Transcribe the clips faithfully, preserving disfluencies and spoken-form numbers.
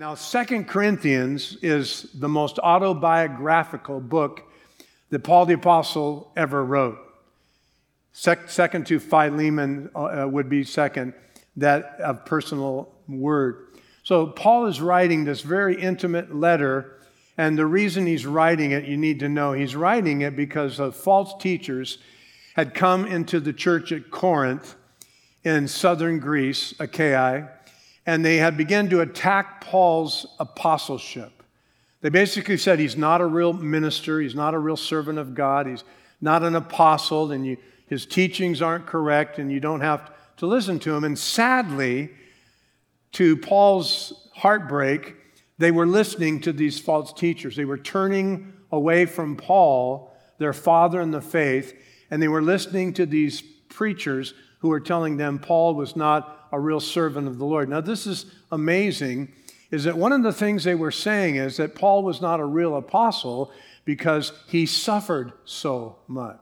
Now, Second Corinthians is the most autobiographical book that Paul the Apostle ever wrote. Sec- second to Philemon uh, would be second, that of personal word. So Paul is writing this very intimate letter, and the reason he's writing it, you need to know, he's writing it because of false teachers had come into the church at Corinth in southern Greece, Achaia, and they had begun to attack Paul's apostleship. They basically said he's not a real minister, he's not a real servant of God, he's not an apostle, and you, his teachings aren't correct, and you don't have to listen to him. And sadly, to Paul's heartbreak, they were listening to these false teachers. They were turning away from Paul, their father in the faith, and they were listening to these preachers who were telling them Paul was not a real servant of the Lord. Now, this is amazing, is that one of the things they were saying is that Paul was not a real apostle because he suffered so much.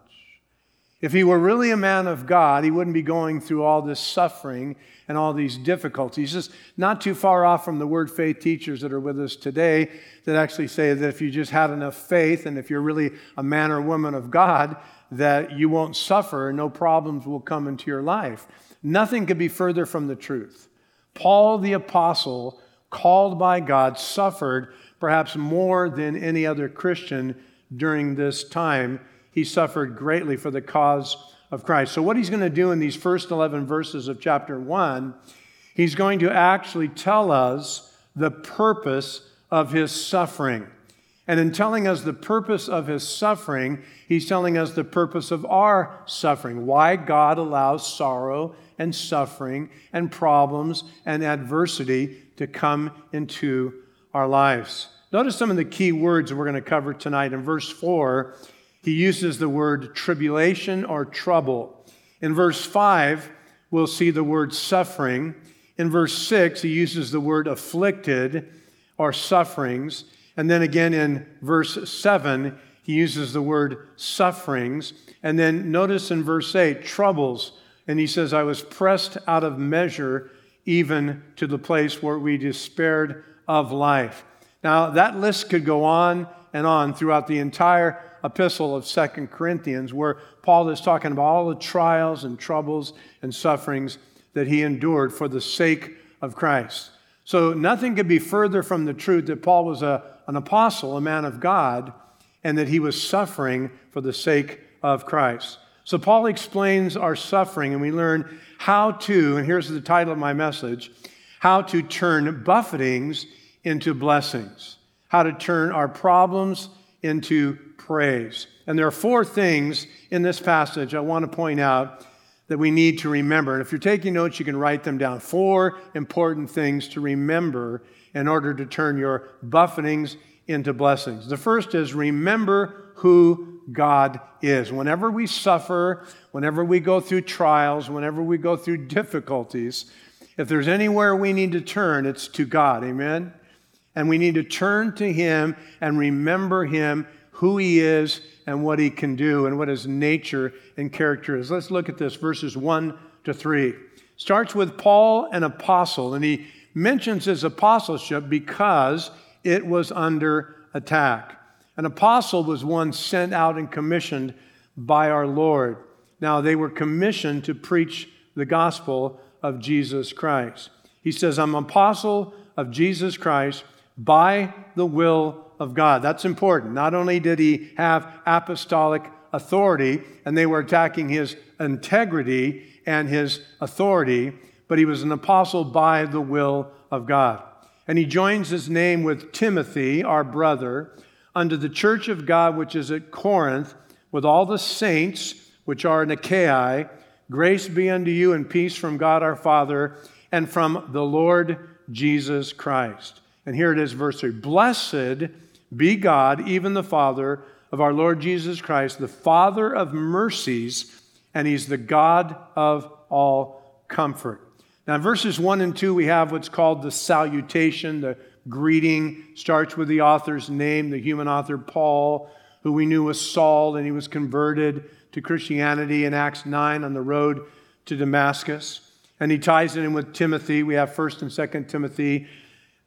If he were really a man of God, he wouldn't be going through all this suffering and all these difficulties. Just not too far off from the Word Faith teachers that are with us today that actually say that if you just had enough faith and if you're really a man or woman of God, that you won't suffer and no problems will come into your life. Nothing could be further from the truth. Paul the apostle, called by God, suffered perhaps more than any other Christian during this time. He suffered greatly for the cause of Christ. So what he's going to do in these first eleven verses of chapter one, he's going to actually tell us the purpose of his suffering. And in telling us the purpose of his suffering, he's telling us the purpose of our suffering, why God allows sorrow and suffering and problems and adversity to come into our lives. Notice some of the key words that we're going to cover tonight. In verse four, he uses the word tribulation or trouble. In verse five, we'll see the word suffering. In verse six, he uses the word afflicted or sufferings. And then again in verse seven, he uses the word sufferings. And then notice in verse eight, troubles. And he says, I was pressed out of measure even to the place where we despaired of life. Now, that list could go on and on throughout the entire epistle of Second Corinthians, where Paul is talking about all the trials and troubles and sufferings that he endured for the sake of Christ. So nothing could be further from the truth that Paul was a, an apostle, a man of God, and that he was suffering for the sake of Christ. So Paul explains our suffering, and we learn how to, and here's the title of my message, how to turn buffetings into blessings, how to turn our problems into praise. And there are four things in this passage I want to point out that we need to remember. And if you're taking notes, you can write them down. Four important things to remember in order to turn your buffetings into blessings. The first is remember who God is. Whenever we suffer, whenever we go through trials, whenever we go through difficulties, if there's anywhere we need to turn, it's to God. Amen? And we need to turn to Him and remember Him, who He is and what He can do and what His nature and character is. Let's look at this, verses one to three. Starts with Paul, an apostle, and he mentions his apostleship because it was under attack. An apostle was one sent out and commissioned by our Lord. Now, they were commissioned to preach the gospel of Jesus Christ. He says, I'm an apostle of Jesus Christ by the will of God. That's important. Not only did he have apostolic authority, and they were attacking his integrity and his authority, but he was an apostle by the will of God. And he joins his name with Timothy, our brother, unto the church of God which is at Corinth, with all the saints which are in Achaia. Grace be unto you and peace from God our Father and from the Lord Jesus Christ. And here it is, verse three. Blessed be God, even the Father of our Lord Jesus Christ, the Father of mercies, and He's the God of all comfort. Now, in verses one and two, we have what's called the salutation. The greeting starts with the author's name, the human author Paul, who we knew was Saul, and he was converted to Christianity in Acts nine on the road to Damascus. And he ties it in with Timothy. We have First and Second Timothy.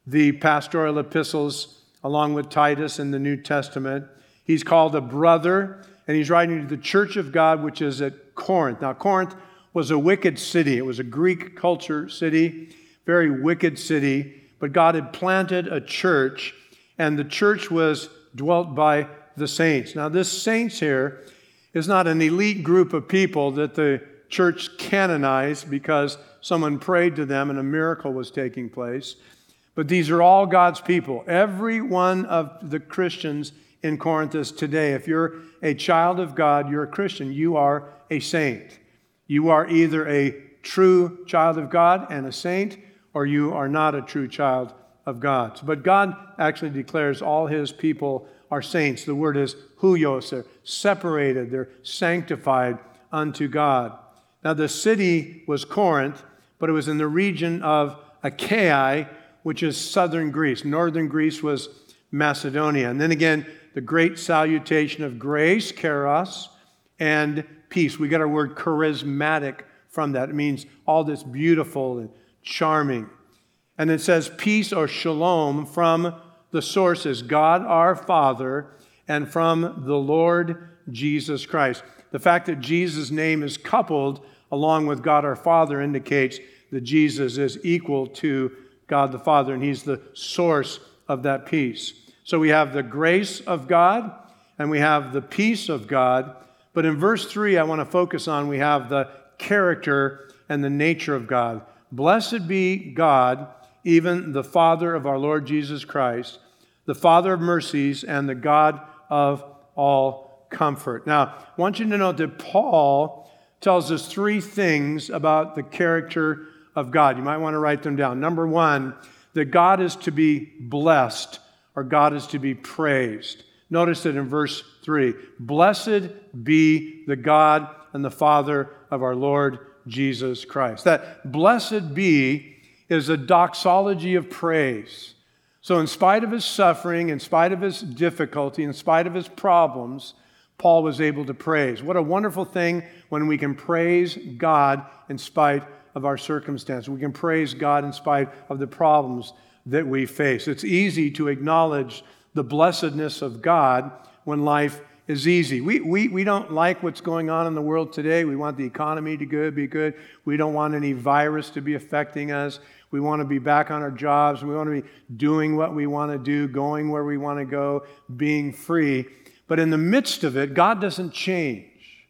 the pastoral epistles along with Titus in the New Testament. He's called a brother, and he's writing to the church of God, which is at Corinth. Now, Corinth was a wicked city. It was a Greek culture city, very wicked city, but God had planted a church, and the church was dwelt by the saints. Now, this saints here is not an elite group of people that the church canonized because someone prayed to them and a miracle was taking place. But these are all God's people. Every one of the Christians in Corinth is today. If you're a child of God, you're a Christian, you are a saint. You are either a true child of God and a saint, or you are not a true child of God. But God actually declares all His people are saints. The word is huios. They're separated. They're sanctified unto God. Now, the city was Corinth, but it was in the region of Achaia, which is southern Greece. Northern Greece was Macedonia. And then again, the great salutation of grace, charis, and peace. We get our word charismatic from that. It means all this beautiful and charming. And it says peace or shalom from the sources, God our Father, and from the Lord Jesus Christ. The fact that Jesus' name is coupled along with God our Father indicates that Jesus is equal to God the Father, and He's the source of that peace. So we have the grace of God, and we have the peace of God. But in verse three, I want to focus on, we have the character and the nature of God. Blessed be God, even the Father of our Lord Jesus Christ, the Father of mercies and the God of all comfort. Now, I want you to note that Paul tells us three things about the character of God. You might want to write them down. Number one, that God is to be blessed, or God is to be praised. Notice that in verse three, blessed be the God and the Father of our Lord Jesus Christ. That blessed be is a doxology of praise. So in spite of his suffering, in spite of his difficulty, in spite of his problems, Paul was able to praise. What a wonderful thing when we can praise God in spite of our circumstances. We can praise God in spite of the problems that we face. It's easy to acknowledge the blessedness of God when life is easy. We, we, we don't like what's going on in the world today. We want the economy to good, be good. We don't want any virus to be affecting us. We want to be back on our jobs. We want to be doing what we want to do, going where we want to go, being free. But in the midst of it, God doesn't change.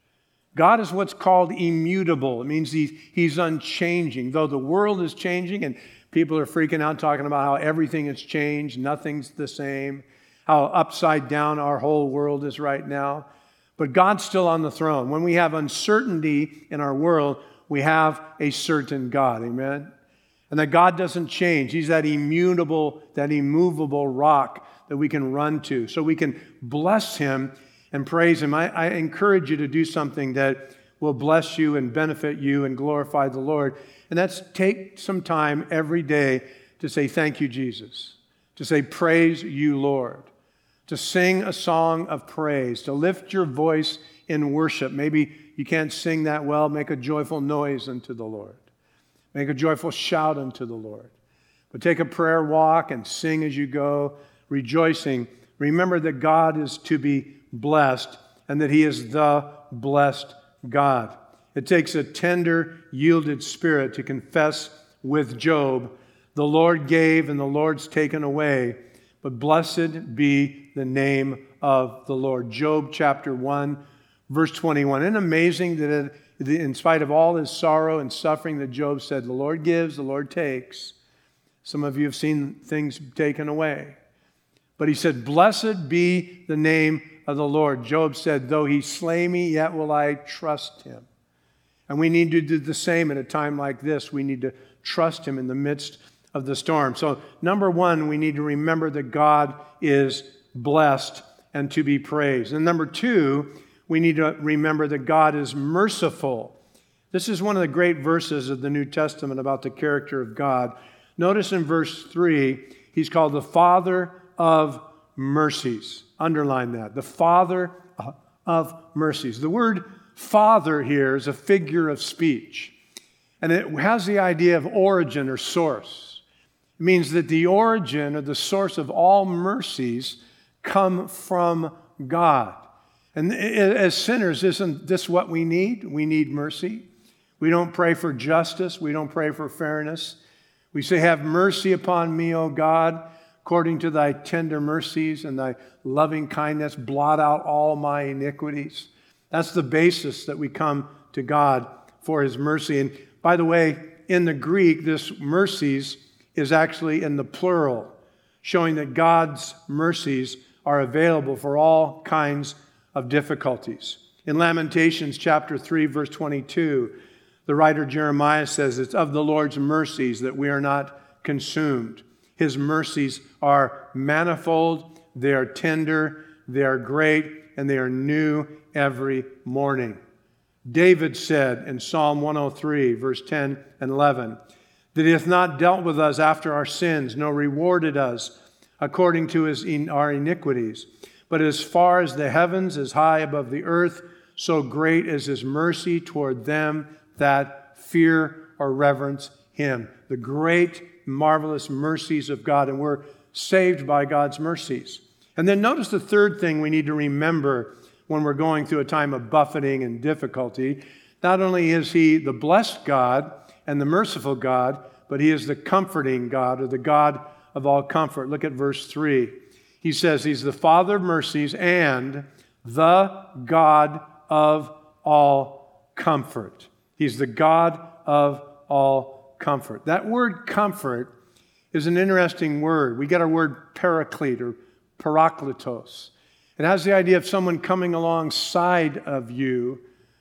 God is what's called immutable. It means he's, he's unchanging. Though the world is changing and people are freaking out talking about how everything has changed, nothing's the same, how upside down our whole world is right now. But God's still on the throne. When we have uncertainty in our world, we have a certain God. Amen? And that God doesn't change. He's that immutable, that immovable rock that we can run to. So we can bless Him and praise Him. I, I encourage you to do something that will bless you and benefit you and glorify the Lord. And that's take some time every day to say, thank you, Jesus. To say, praise you, Lord. To sing a song of praise. To lift your voice in worship. Maybe you can't sing that well. Make a joyful noise unto the Lord. Make a joyful shout unto the Lord. But take a prayer walk and sing as you go, rejoicing. Remember that God is to be blessed and that He is the blessed God. It takes a tender, yielded spirit to confess with Job, the Lord gave and the Lord's taken away, but blessed be the name of the Lord. Job chapter one, verse twenty-one. Isn't it amazing that it, in spite of all his sorrow and suffering that Job said, the Lord gives, the Lord takes. Some of you have seen things taken away. But he said, blessed be the name of the Lord. Job said, though He slay me, yet will I trust Him. And we need to do the same at a time like this. We need to trust Him in the midst of the storm. So number one, we need to remember that God is blessed and to be praised. And number two, we need to remember that God is merciful. This is one of the great verses of the New Testament about the character of God. Notice in verse three, He's called the Father of mercies. Underline that. The Father of mercies. The word Father here is a figure of speech. And it has the idea of origin or source. It means that the origin or the source of all mercies come from God. And as sinners, isn't this what we need? We need mercy. We don't pray for justice. We don't pray for fairness. We say, have mercy upon me, O God, according to thy tender mercies and thy loving kindness. Blot out all my iniquities. That's the basis that we come to God for his mercy. And by the way, in the Greek, this mercies is actually in the plural, showing that God's mercies are available for all kinds of difficulties. In Lamentations chapter three, verse twenty-two, the writer Jeremiah says, it's of the Lord's mercies that we are not consumed. His mercies are manifold, they are tender, they are great, and they are new every morning. David said in Psalm one oh three, verse ten and eleven, that he hath not dealt with us after our sins, nor rewarded us according to his, our iniquities. But as far as the heavens is high above the earth, so great is his mercy toward them that fear or reverence him. The great, marvelous mercies of God, and we're saved by God's mercies. And then notice the third thing we need to remember when we're going through a time of buffeting and difficulty. Not only is he the blessed God and the merciful God, but he is the comforting God, or the God of all comfort. Look at verse three. He says he's the Father of mercies and the God of all comfort. He's the God of all comfort. That word comfort is an interesting word. We get our word paraclete or parakletos. It has the idea of someone coming alongside of you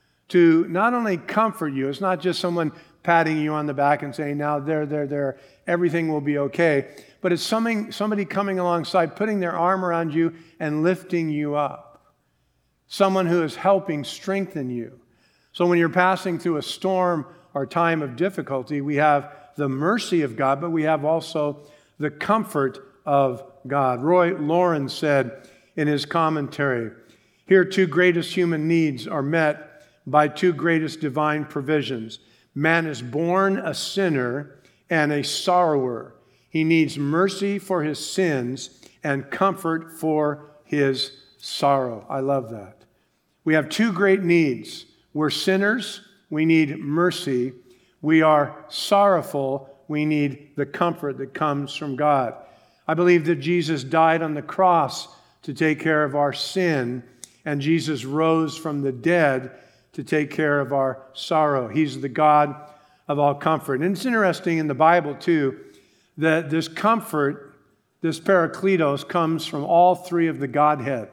to not only comfort you. It's not just someone patting you on the back and saying, now there, there, there, everything will be okay. But it's something, somebody coming alongside, putting their arm around you and lifting you up. Someone who is helping strengthen you. So when you're passing through a storm or time of difficulty, we have the mercy of God, but we have also the comfort of God. Roy Lauren said in his commentary, here two greatest human needs are met by two greatest divine provisions. Man is born a sinner and a sorrower. He needs mercy for his sins and comfort for his sorrow. I love that. We have two great needs. We're sinners. We need mercy. We are sorrowful. We need the comfort that comes from God. I believe that Jesus died on the cross to take care of our sin, and Jesus rose from the dead to take care of our sorrow. He's the God of all comfort. And it's interesting in the Bible, too, that this comfort, this parakletos, comes from all three of the Godhead.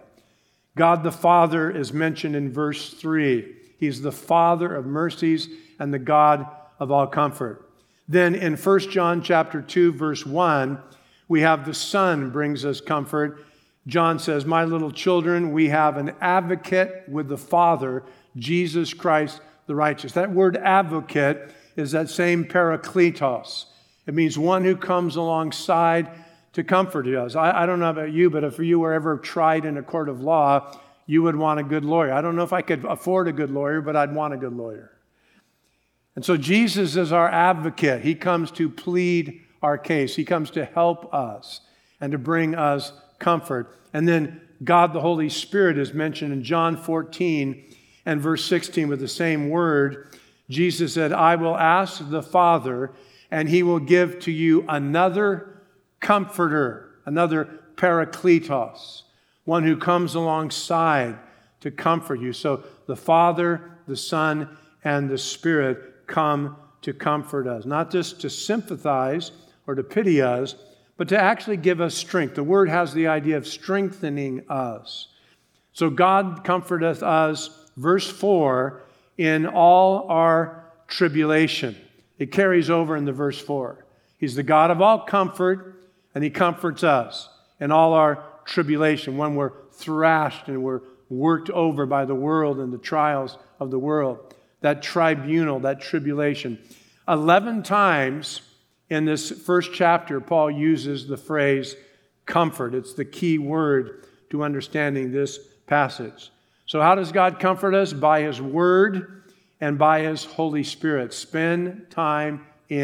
God the Father is mentioned in verse three. He's the Father of mercies and the God of all comfort. Then in First John chapter two, verse one, we have the Son brings us comfort. John says, my little children, we have an advocate with the Father, Jesus Christ the righteous. That word advocate is that same parakletos. It means one who comes alongside to comfort us. I, I don't know about you, but if you were ever tried in a court of law, you would want a good lawyer. I don't know if I could afford a good lawyer, but I'd want a good lawyer. And so Jesus is our advocate. He comes to plead our case. He comes to help us and to bring us comfort. And then God the Holy Spirit is mentioned in John fourteen and verse sixteen with the same word. Jesus said, I will ask the Father, and he will give to you another comforter, another parakletos, one who comes alongside to comfort you. So the Father, the Son, and the Spirit come to comfort us, not just to sympathize or to pity us, but to actually give us strength. The word has the idea of strengthening us. So God comforteth us, verse four, in all our tribulation. It carries over into verse four. He's the God of all comfort, and he comforts us in all our tribulation, when we're thrashed and we're worked over by the world and the trials of the world. That tribunal, that tribulation. Eleven times in this first chapter, Paul uses the phrase comfort. It's the key word to understanding this passage. So how does God comfort us? By his word and by his Holy Spirit. Spend time in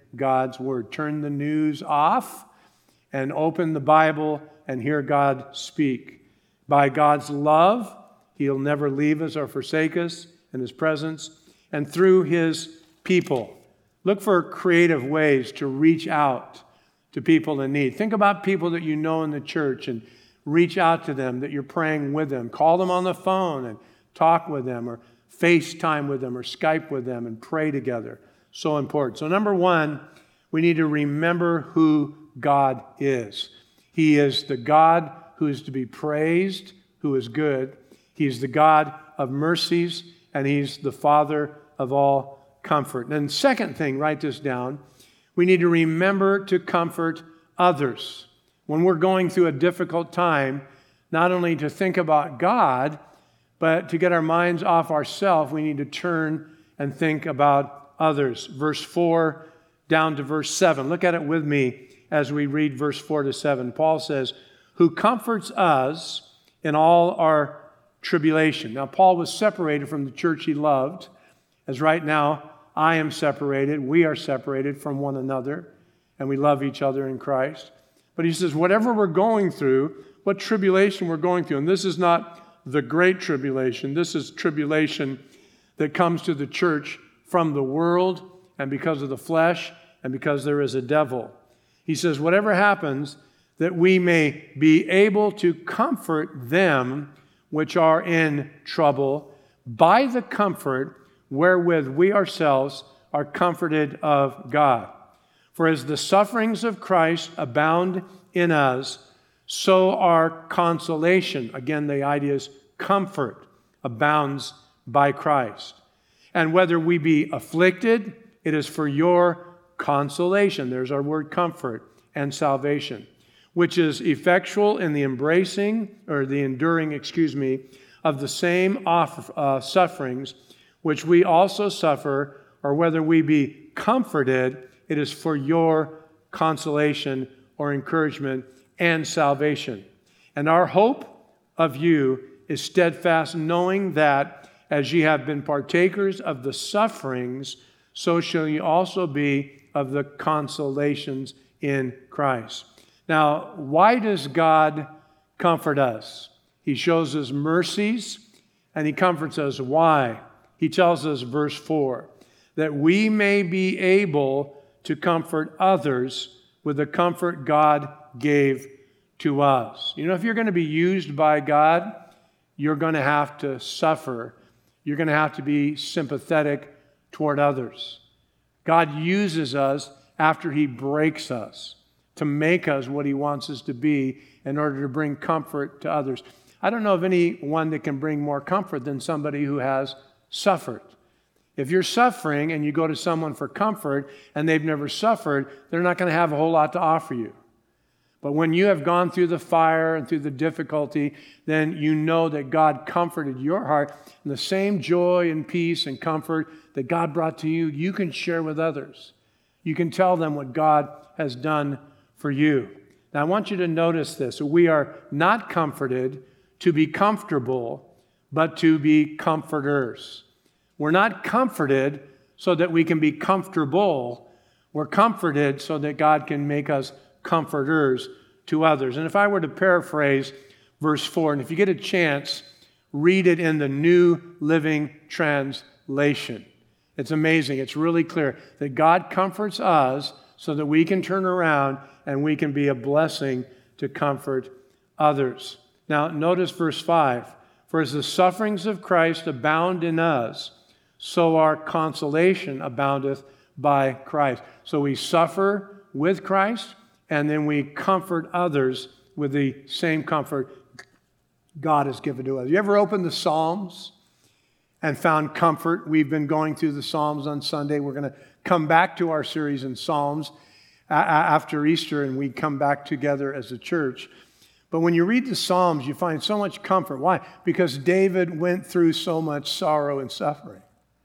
God's Word. Turn the news off and open the Bible and hear God speak. By God's love, He'll never leave us or forsake us in His presence. And through His people, look for creative ways to reach out to people in need. Think about people that you know in the church and reach out to them, that you're praying with them. Call them on the phone and talk with them, or FaceTime with them, or Skype with them and pray together. So important. So number one, we need to remember who God is. He is the God who is to be praised, who is good. He is the God of mercies, and He's the Father of all comfort. And then second thing, write this down, we need to remember to comfort others. When we're going through a difficult time, not only to think about God, but to get our minds off ourselves, we need to turn and think about others. Verse four down to verse seven. Look at it with me as we read verse four to seven. Paul says, who comforts us in all our tribulation. Now, Paul was separated from the church he loved, as right now I am separated, we are separated from one another, and we love each other in Christ. But he says, whatever we're going through, what tribulation we're going through, and this is not the great tribulation, this is tribulation that comes to the church from the world and because of the flesh and because there is a devil. He says, whatever happens, that we may be able to comfort them which are in trouble by the comfort wherewith we ourselves are comforted of God. For as the sufferings of Christ abound in us, so our consolation, again the idea is comfort, abounds by Christ. And whether we be afflicted, it is for your consolation. There's our word comfort and salvation, which is effectual in the embracing, or the enduring, excuse me, of the same off, uh, sufferings, which we also suffer, or whether we be comforted, it is for your consolation or encouragement and salvation. And our hope of you is steadfast, knowing that as ye have been partakers of the sufferings, so shall ye also be of the consolations in Christ. Now, why does God comfort us? He shows us mercies and He comforts us. Why? He tells us, verse four, that we may be able to comfort others with the comfort God gave to us. You know, if you're going to be used by God, you're going to have to suffer. You're going to have to be sympathetic toward others. God uses us after He breaks us to make us what He wants us to be in order to bring comfort to others. I don't know of anyone that can bring more comfort than somebody who has suffered. If you're suffering and you go to someone for comfort and they've never suffered, they're not going to have a whole lot to offer you. But when you have gone through the fire and through the difficulty, then you know that God comforted your heart. And the same joy and peace and comfort that God brought to you, you can share with others. You can tell them what God has done for you. Now, I want you to notice this. We are not comforted to be comfortable, but to be comforters. We're not comforted so that we can be comfortable. We're comforted so that God can make us comforters to others. And if I were to paraphrase verse four, and if you get a chance, read it in the New Living Translation. It's amazing. It's really clear that God comforts us so that we can turn around and we can be a blessing to comfort others. Now, notice verse five. For as the sufferings of Christ abound in us, so our consolation aboundeth by Christ. So we suffer with Christ, and then we comfort others with the same comfort God has given to us. You ever opened the Psalms and found comfort? We've been going through the Psalms on Sunday. We're going to come back to our series in Psalms after Easter, and we come back together as a church. But when you read the Psalms, you find so much comfort. Why? Because David went through so much sorrow and suffering.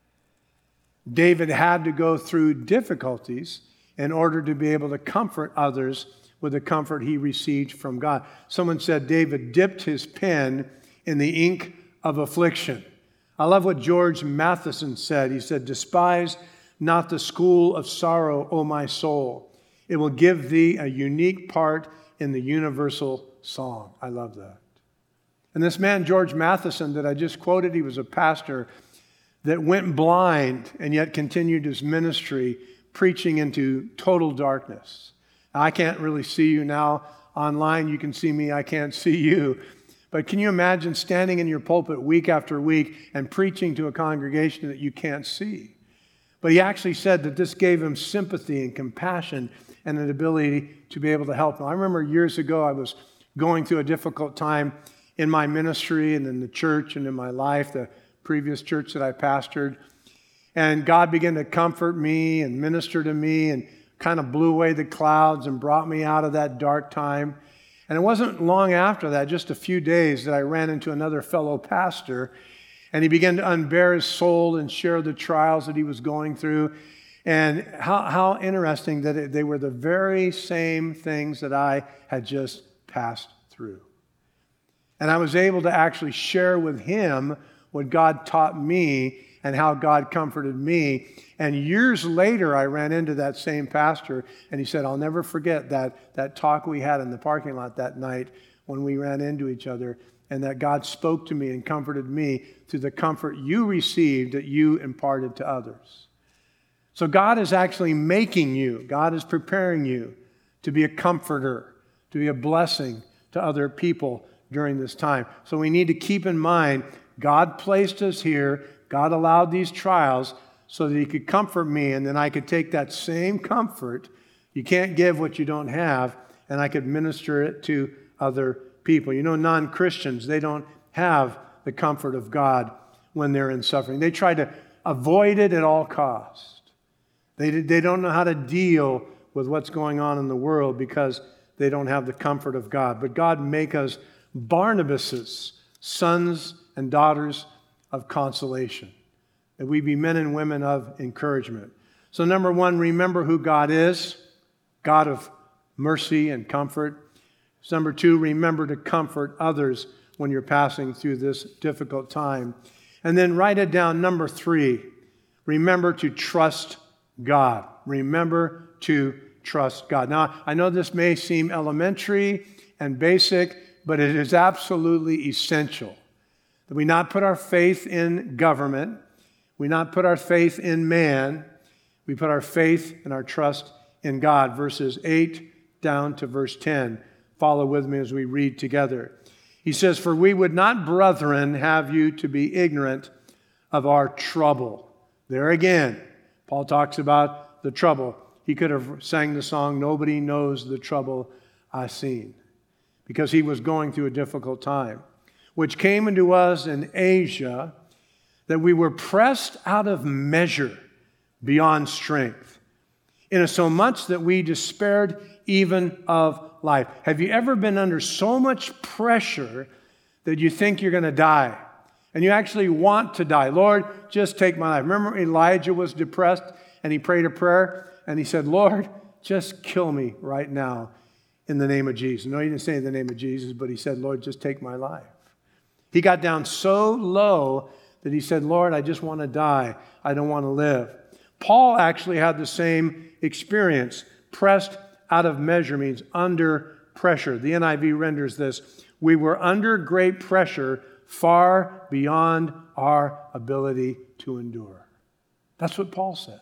David had to go through difficulties in order to be able to comfort others with the comfort he received from God. Someone said David dipped his pen in the ink of affliction. I love what George Matheson said. He said, despise not the school of sorrow, O my soul. It will give thee a unique part in the universal song. I love that. And this man, George Matheson, that I just quoted, he was a pastor that went blind and yet continued his ministry, preaching into total darkness. Now, I can't really see you now online. You can see me. I can't see you. But can you imagine standing in your pulpit week after week and preaching to a congregation that you can't see? But he actually said that this gave him sympathy and compassion and an ability to be able to help them. I remember years ago I was going through a difficult time in my ministry and in the church and in my life, the previous church that I pastored. And God began to comfort me and minister to me and kind of blew away the clouds and brought me out of that dark time. And it wasn't long after that, just a few days, that I ran into another fellow pastor, and he began to unbear his soul and share the trials that he was going through. And how, how interesting that it, they were the very same things that I had just passed through. And I was able to actually share with him what God taught me and how God comforted me. And years later, I ran into that same pastor, and he said, I'll never forget that, that talk we had in the parking lot that night when we ran into each other, and that God spoke to me and comforted me through the comfort you received that you imparted to others. So God is actually making you, God is preparing you to be a comforter, to be a blessing to other people during this time. So we need to keep in mind, God placed us here, God allowed these trials so that he could comfort me, and then I could take that same comfort, you can't give what you don't have, and I could minister it to other people. You know, non-Christians, they don't have the comfort of God when they're in suffering. They try to avoid it at all costs. They, they don't know how to deal with what's going on in the world because they don't have the comfort of God. But God make us Barnabases, sons and daughters of consolation, that we be men and women of encouragement. So number one, remember who God is, God of mercy and comfort. Number two, remember to comfort others when you're passing through this difficult time. And then write it down. Number three, remember to trust God. Remember to trust God. Now, I know this may seem elementary and basic, but it is absolutely essential that we not put our faith in government, we not put our faith in man, we put our faith and our trust in God. Verses eight down to verse ten. Follow with me as we read together. He says, "For we would not, brethren, have you to be ignorant of our trouble." There again, Paul talks about the trouble. He could have sang the song, "Nobody knows the trouble I've seen," because he was going through a difficult time, which came into us in Asia, that we were pressed out of measure beyond strength, insomuch that we despaired even of life. Have you ever been under so much pressure that you think you're going to die? And you actually want to die. Lord, just take my life. Remember Elijah was depressed and he prayed a prayer and he said, Lord, just kill me right now in the name of Jesus. No, he didn't say in the name of Jesus, but he said, Lord, just take my life. He got down so low that he said, Lord, I just want to die. I don't want to live. Paul actually had the same experience. Pressed out of measure means under pressure. The N I V renders this, we were under great pressure far beyond our ability to endure. That's what Paul said.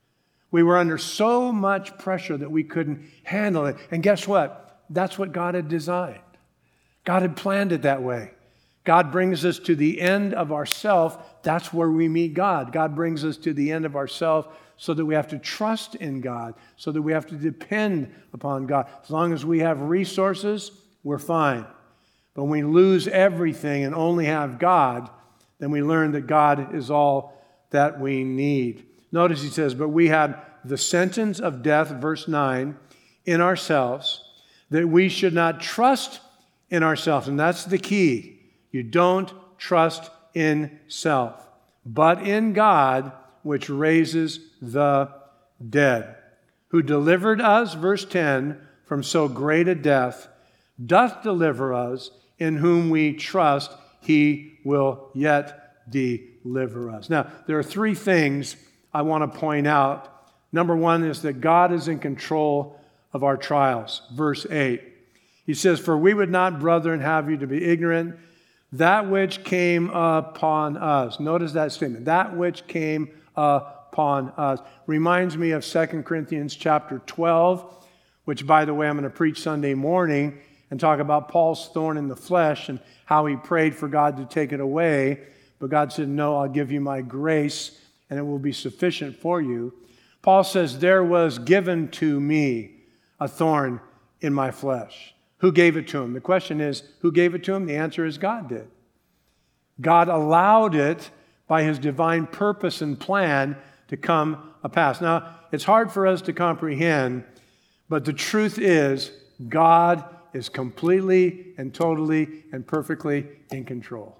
We were under so much pressure that we couldn't handle it. And guess what? That's what God had designed. God had planned it that way. God brings us to the end of ourself. That's where we meet God. God brings us to the end of ourself so that we have to trust in God, so that we have to depend upon God. As long as we have resources, we're fine. But when we lose everything and only have God, then we learn that God is all that we need. Notice he says, but we had the sentence of death, verse nine, in ourselves, that we should not trust in ourselves. And that's the key. You don't trust in self, but in God, which raises the dead, who delivered us, verse ten, from so great a death, doth deliver us, in whom we trust, he will yet deliver us. Now, there are three things I want to point out. Number one is that God is in control of our trials. Verse eight. He says, "For we would not, brethren, have you to be ignorant, that which came upon us." Notice that statement. That which came upon us. Reminds me of Second Corinthians chapter twelve, which, by the way, I'm going to preach Sunday morning and talk about Paul's thorn in the flesh and how he prayed for God to take it away. But God said, "No, I'll give you my grace, and it will be sufficient for you." Paul says, "There was given to me a thorn in my flesh." Who gave it to him? The question is, who gave it to him? The answer is God did. God allowed it by his divine purpose and plan to come a pass. Now, it's hard for us to comprehend, but the truth is God is completely and totally and perfectly in control.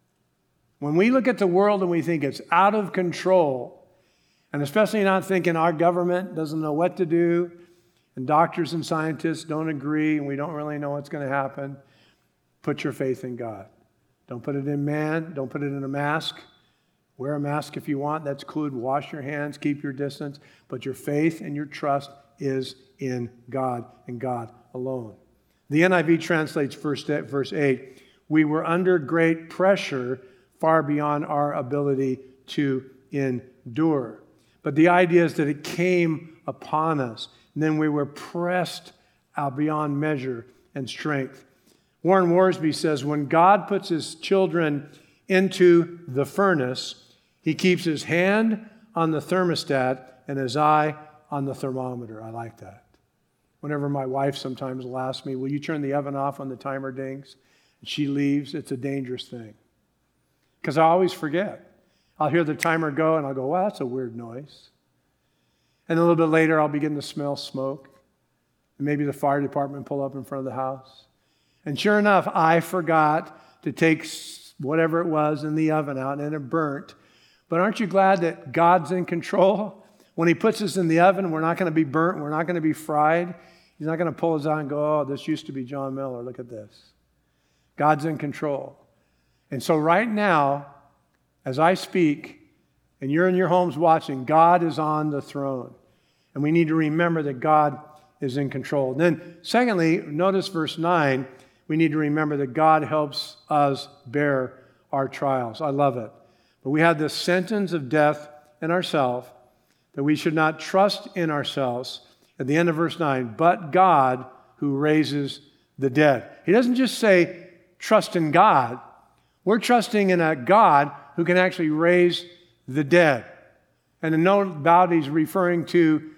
When we look at the world and we think it's out of control, and especially not thinking our government doesn't know what to do, and doctors and scientists don't agree, and we don't really know what's going to happen, put your faith in God. Don't put it in man. Don't put it in a mask. Wear a mask if you want. That's cool. Wash your hands. Keep your distance. But your faith and your trust is in God and God alone. The N I V translates verse, verse eight, "We were under great pressure far beyond our ability to endure." But the idea is that it came upon us. And then we were pressed out beyond measure and strength. Warren Worsby says, when God puts his children into the furnace, he keeps his hand on the thermostat and his eye on the thermometer. I like that. Whenever my wife sometimes will ask me, "Will you turn the oven off when the timer dings?" And she leaves, it's a dangerous thing. Because I always forget. I'll hear the timer go and I'll go, "Well, that's a weird noise." And a little bit later, I'll begin to smell smoke. And maybe the fire department pull up in front of the house. And sure enough, I forgot to take whatever it was in the oven out, and it burnt. But aren't you glad that God's in control? When he puts us in the oven, we're not going to be burnt. We're not going to be fried. He's not going to pull us out and go, "Oh, this used to be John Miller. Look at this." God's in control. And so right now, as I speak, and you're in your homes watching, God is on the throne. And we need to remember that God is in control. And then secondly, notice verse nine, we need to remember that God helps us bear our trials. I love it. But we have this sentence of death in ourselves, that we should not trust in ourselves. At the end of verse nine, but God who raises the dead. He doesn't just say trust in God. We're trusting in a God who can actually raise the dead. And no doubt he's referring to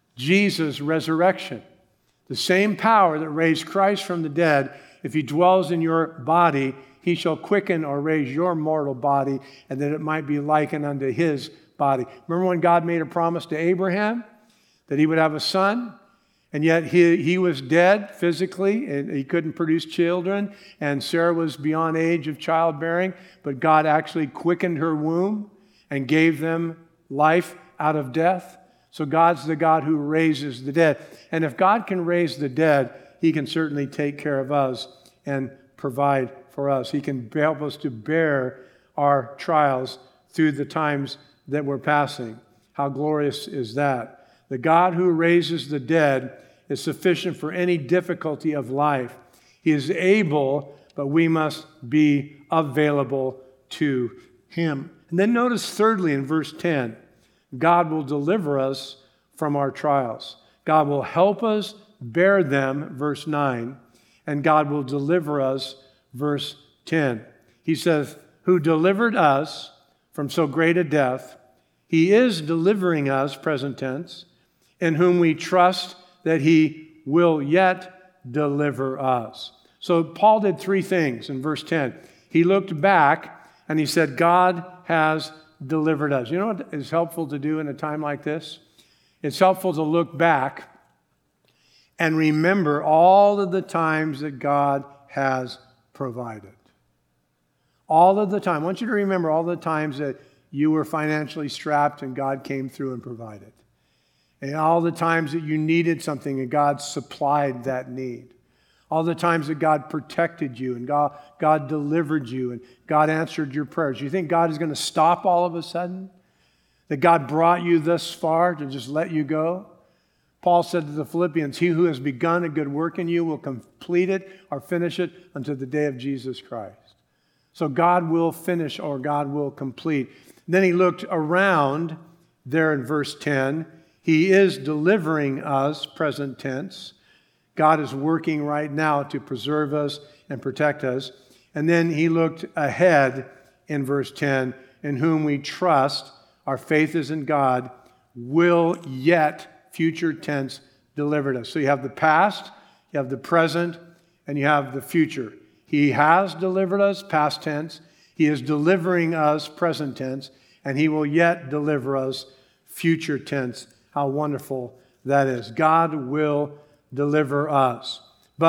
Jesus' resurrection. The same power that raised Christ from the dead, if he dwells in your body, he shall quicken or raise your mortal body, and that it might be likened unto his body. Remember when God made a promise to Abraham that he would have a son? And yet he, he was dead physically, and he couldn't produce children, and Sarah was beyond age of childbearing, but God actually quickened her womb and gave them life out of death. So God's the God who raises the dead. And if God can raise the dead, he can certainly take care of us and provide for us. He can help us to bear our trials through the times that we're passing. How glorious is that? The God who raises the dead is sufficient for any difficulty of life. He is able, but we must be available to him. And then notice thirdly in verse ten, God will deliver us from our trials. God will help us bear them, verse nine, and God will deliver us, verse ten. He says, who delivered us from so great a death. He is delivering us, present tense, in whom we trust that he will yet deliver us. So Paul did three things in verse ten. He looked back and he said, God has delivered us. You know what is helpful to do in a time like this? It's helpful to look back and remember all of the times that God has provided. All of the time. I want you to remember all the times that you were financially strapped and God came through and provided. And all the times that you needed something and God supplied that need. All the times that God protected you and God, God delivered you and God answered your prayers. You think God is going to stop all of a sudden? That God brought you thus far to just let you go? Paul said to the Philippians, he who has begun a good work in you will complete it or finish it until the day of Jesus Christ. So God will finish or God will complete. Then he looked around there in verse ten. He is delivering us, present tense. God is working right now to preserve us and protect us. And then he looked ahead in verse ten, in whom we trust, our faith is in God, will yet, future tense, delivered us. So you have the past, you have the present, and you have the future. He has delivered us, past tense. He is delivering us, present tense. And he will yet deliver us, future tense. How wonderful that is. God will deliver us.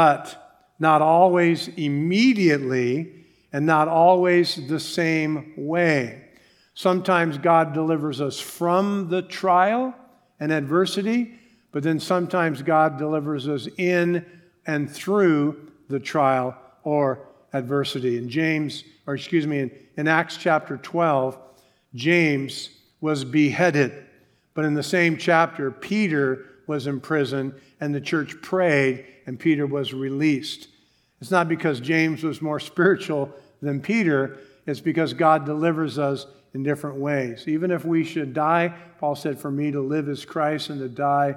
But not always immediately and not always the same way. Sometimes God delivers us from the trial and adversity, but then sometimes God delivers us in and through the trial or adversity. In James, or excuse me, in, in Acts chapter twelve, James was beheaded. But in the same chapter, Peter was in prison and the church prayed and Peter was released. It's not because James was more spiritual than Peter. It's because God delivers us in different ways. Even if we should die, Paul said, for me to live is Christ and to die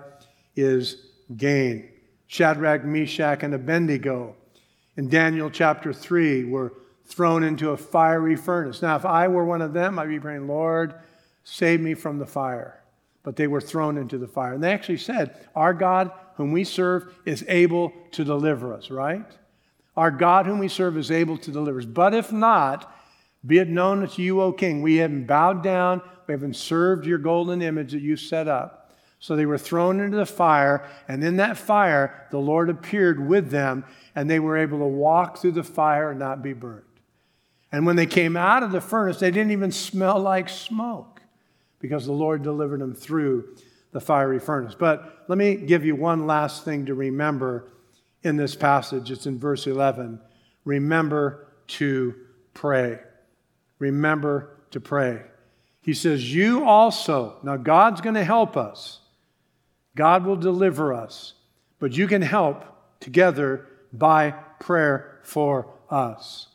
is gain. Shadrach, Meshach, and Abednego in Daniel chapter three were thrown into a fiery furnace. Now, if I were one of them, I'd be praying, Lord, save me from the fire. But they were thrown into the fire. And they actually said, our God whom we serve is able to deliver us, right? Our God whom we serve is able to deliver us. But if not, be it known to you, O king, we haven't bowed down, we haven't served your golden image that you set up. So they were thrown into the fire, and in that fire, the Lord appeared with them, and they were able to walk through the fire and not be burned. And when they came out of the furnace, they didn't even smell like smoke because the Lord delivered them through the fiery furnace. But let me give you one last thing to remember in this passage. It's in verse eleven. Remember to pray. Remember to pray. He says, you also, now God's going to help us. God will deliver us. But you can help together by prayer for us.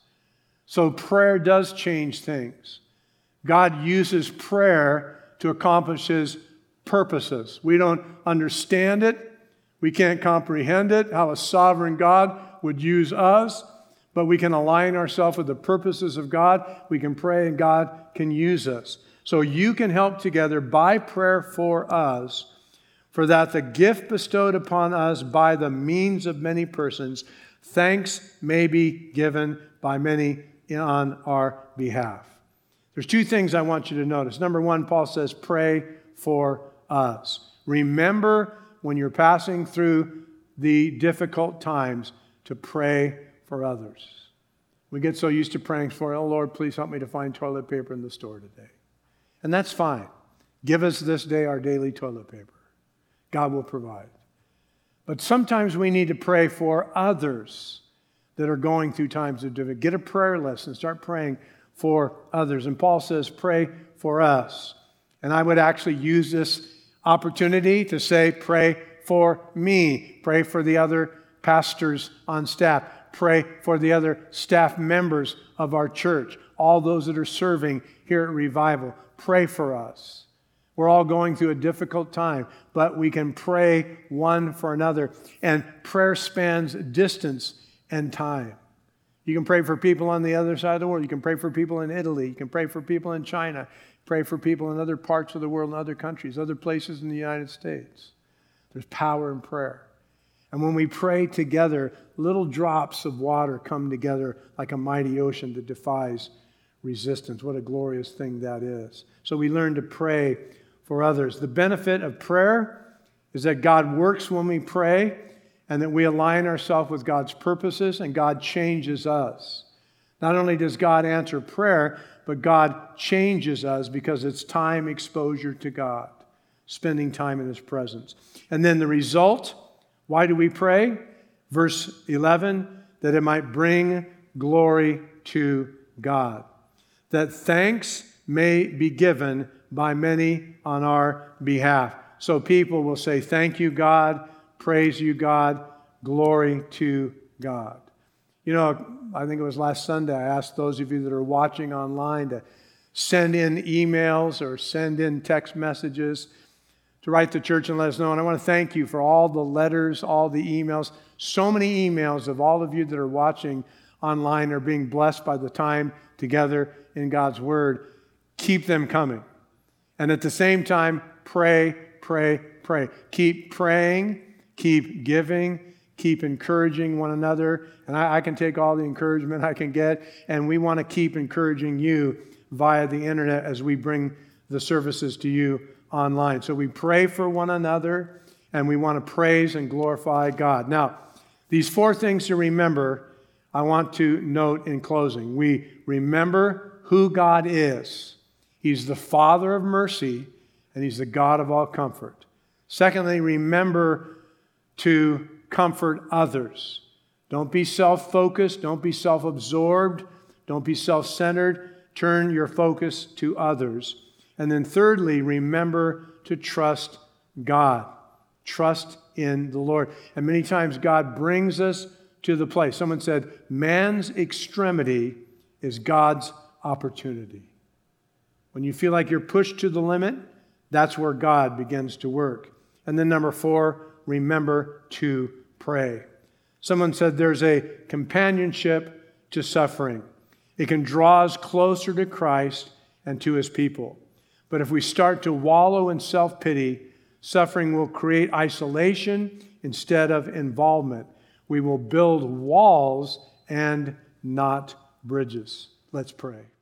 So prayer does change things. God uses prayer to accomplish His purposes. We don't understand it. We can't comprehend it, how a sovereign God would use us. But we can align ourselves with the purposes of God. We can pray and God can use us. So you can help together by prayer for us, for that the gift bestowed upon us by the means of many persons, thanks may be given by many on our behalf. There's two things I want you to notice. Number one, Paul says, pray for us. Remember when you're passing through the difficult times to pray for others. We get so used to praying for, oh Lord, please help me to find toilet paper in the store today. And that's fine. Give us this day our daily toilet paper. God will provide. But sometimes we need to pray for others that are going through times of difficulty. Get a prayer list and start praying for others. And Paul says, pray for us. And I would actually use this opportunity to say, pray for me. Pray for the other pastors on staff. Pray for the other staff members of our church. All those that are serving here at Revival. Pray for us. We're all going through a difficult time, but we can pray one for another. And prayer spans distance and time. You can pray for people on the other side of the world. You can pray for people in Italy. You can pray for people in China. Pray for people in other parts of the world, in other countries, other places in the United States. There's power in prayer. And when we pray together, little drops of water come together like a mighty ocean that defies resistance. What a glorious thing that is. So we learn to pray for others. The benefit of prayer is that God works when we pray and that we align ourselves with God's purposes and God changes us. Not only does God answer prayer, but God changes us because it's time exposure to God, spending time in His presence. And then the result, why do we pray? Verse eleven, that it might bring glory to God. That thanks may be given by many on our behalf. So people will say, thank you, God, praise you, God, glory to God. You know, I think it was last Sunday, I asked those of you that are watching online to send in emails or send in text messages to write to church and let us know. And I want to thank you for all the letters, all the emails. So many emails of all of you that are watching online are being blessed by the time together in God's Word. Keep them coming. And at the same time, pray, pray, pray. Keep praying, keep giving, keep encouraging one another. And I, I can take all the encouragement I can get, and we want to keep encouraging you via the internet as we bring the services to you online. So we pray for one another, and we want to praise and glorify God. Now, these four things to remember, I want to note in closing. We remember who God is. He's the Father of mercy, and He's the God of all comfort. Secondly, remember to comfort others. Don't be self-focused. Don't be self-absorbed. Don't be self-centered. Turn your focus to others. And then thirdly, remember to trust God. Trust in the Lord. And many times God brings us to the place. Someone said, man's extremity is God's opportunity. When you feel like you're pushed to the limit, that's where God begins to work. And then number four, remember to pray. Someone said there's a companionship to suffering. It can draw us closer to Christ and to His people. But if we start to wallow in self-pity, suffering will create isolation instead of involvement. We will build walls and not bridges. Let's pray.